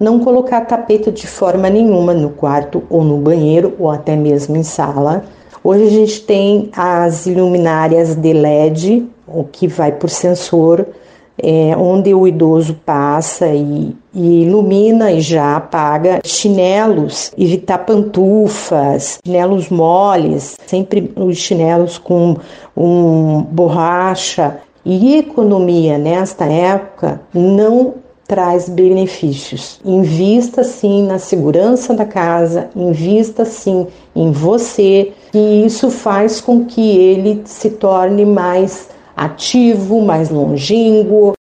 não colocar tapete de forma nenhuma no quarto ou no banheiro ou até mesmo em sala. Hoje a gente tem as luminárias de LED, o que vai por sensor, onde o idoso passa e ilumina e já apaga. Chinelos, evitar pantufas, chinelos moles, sempre os chinelos com borracha. E economia nesta época não traz benefícios. Invista sim na segurança da casa, invista sim em você, e isso faz com que ele se torne mais ativo, mais longínquo.